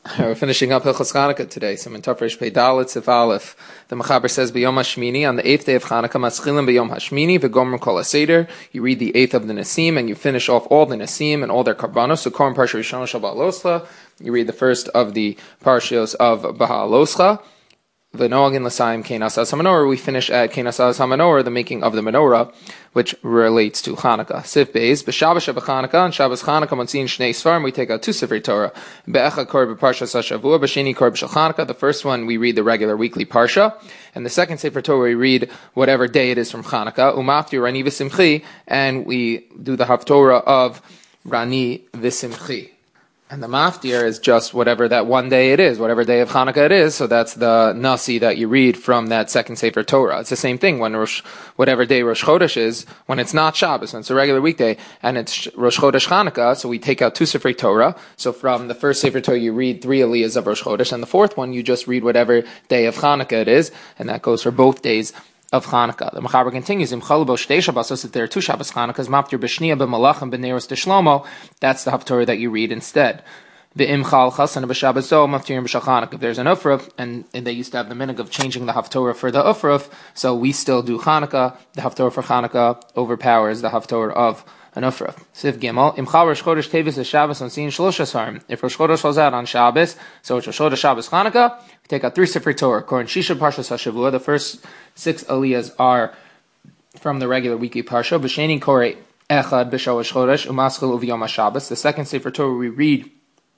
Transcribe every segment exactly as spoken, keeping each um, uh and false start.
We're finishing up Hilchos Chanukah today. So in Tafresh Pei Dalet Sif Aleph, the Mechaber says, "B'Yom Hashmini, on the eighth day of Chanukah, Maschilim B'Yom Hashmini, v'Gomer Kol HaSeder." You read the eighth of the Nesim, and you finish off all the Nesim and all their karbanos. So Korban Parsha Rishon Shel Ba'aloscha. You read the first of the Parshios of Ba'aloscha. V'Noagin L'Sayim Kein Asas HaMenorah. We finish at Kein Asas HaMenorah, the making of the menorah, which relates to Chanukah. Sif Beis, B'Shabbos Chanukah, and Shabbos Chanukah, Motzin Shnei Sfarim, we take out two Sifrei Torah. Be'echa Kor B'Parshas HaShavua, B'Sheni Kor B'Shel Chanukah. The first one we read the regular weekly Parsha, and the second Sefer Torah we read whatever day it is from Chanukah. Umafti Rani V'Simchi, and we do the Haftorah of Rani V'Simchi. And the maftir is just whatever that one day it is, whatever day of Chanukah it is. So that's the nasi that you read from that second Sefer Torah. It's the same thing when Rosh, whatever day Rosh Chodesh is, when it's not Shabbos, when it's a regular weekday, and it's Rosh Chodesh Chanukah. So we take out two Sefer Torah. So from the first Sefer Torah you read three aliyahs of Rosh Chodesh, and the fourth one you just read whatever day of Chanukah it is, and that goes for both days of Chanukah. The Mechaber continues, Im Chalu Bo Shtei Shabbosos, if there are two Shabbos Chanukahs, Maftir B'Shniya B'Malachim B'Neiros D'Shlomo, that's the Haftorah that you read instead. The Im Chal Chasan B'Shabbos Zo, Maftir B'Shal Chanukah. If there's an Ufruf, and, and they used to have the minhag of changing the Haftorah for the Ufruf, so we still do Chanukah. The Haftorah for Chanukah overpowers the Haftorah of an Ufruf. Sif Gimel, Im Chal Rosh Chodesh Tevis Shabbos on Sin Shlosh Hasarim. If Rosh Chodesh falls out on Shabbos, so it's Rosh Chodesh Shabbos Chanukah, we take out three Sifrei Torah. Koran Shisha Parshas HaShavua, the first six aliyahs are from the regular weekly Parsha. B'Sheni Korei Echad B'Shalosh Chodesh Umaschil Uv'Yom HaShabbos. The second Sefer Torah we read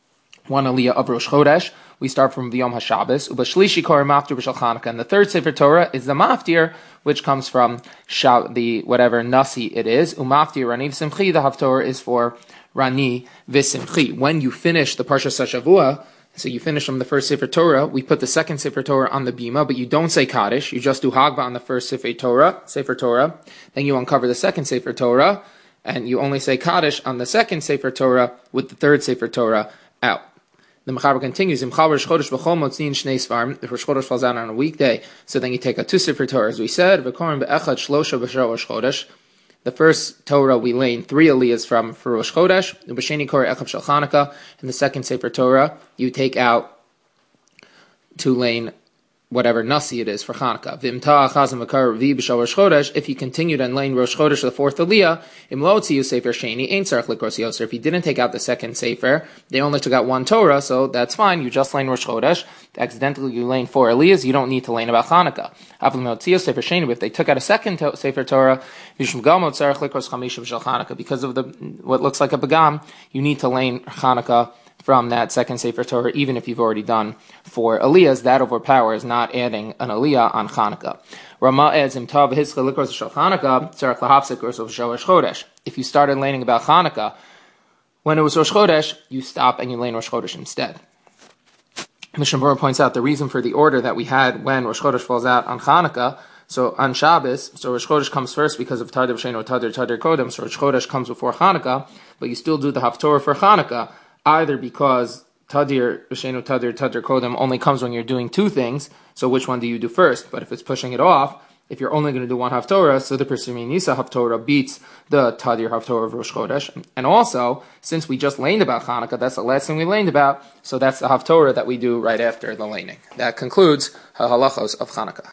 one aliyah of Rosh Chodesh. We start from V'Yom HaShabbos. Ubashlishi Korei Maftir B'Shal Chanukah. And the third Sefer Torah is the Maftir, which comes from the whatever nasi it is. Umaftir Rani V'Simchi. The Haftorah is for Rani V'Simchi. When you finish the Parsha Shavua, so you finish from the first Sefer Torah, we put the second Sefer Torah on the bima, but you don't say Kaddish, you just do Hagba on the first Sefer Torah, Sefer Torah, then you uncover the second Sefer Torah, and you only say Kaddish on the second Sefer Torah with the third Sefer Torah out. The Mechaber continues, Im Chal Rosh Chodesh B'Chol Motzin Shnei Sfarim, if Rosh Chodesh falls out on a weekday, so then you take out two Sefer Torah, as we said, V'Korim Be'echad Shlosha B'Shal Rosh Chodesh. The first Torah we lane three aliyahs from for Rosh Chodesh, B'Sheni Korei Echad Shel Chanukah, and the second Sefer Torah you take out to lane whatever nasi it is for Chanukah. V'imta Chazam V'Kar V'i B'Shal Rosh Chodesh. If you continued and lane Rosh Chodesh the fourth aliyah, Im Lo Tziyu Sefer Sheni Ein Tzarich Likros Yoser. If you didn't take out the second Sefer, they only took out one Torah, so that's fine. You just lane Rosh Chodesh. Accidentally you lane four aliyahs, you don't need to lane about Chanukah. Avlim Lo Tziyu Sefer Sheni. But if they took out a second to- Sefer Torah, Yishum Gamo Tzarich Likros Chamisha B'Shal Chanukah. Because of the what looks like a begam, you need to lane Chanukah from that second Sefer Torah, even if you've already done four aliyahs. That overpowers not adding an aliyah on Chanukah. Rama adds Im Tav Hitzcha Likros Shel Chanukah Tzarich Lahafsek Likros Rosh Chodesh. If you started laning about Chanukah when it was Rosh Chodesh, you stop and you lane Rosh Chodesh instead. Mishnah Berurah points out the reason for the order that we had when Rosh Chodesh falls out on Chanukah. So on Shabbos, so Rosh Chodesh comes first because of Tadir V'Shein or Tadir Tadir Kodem. So Rosh Chodesh comes before Chanukah, but you still do the Haftorah for Chanukah, either because Tadir V'Shein or Tadir Tadir Kodem only comes when you're doing two things. So which one do you do first? But if it's pushing it off, if you're only going to do one Haftorah, so the Persimi Nisa Haftorah beats the Tadir Haftorah of Rosh Chodesh. And also, since we just laned about Chanukah, that's the last thing we laned about, so that's the Haftorah that we do right after the laning. That concludes halachos of Chanukah.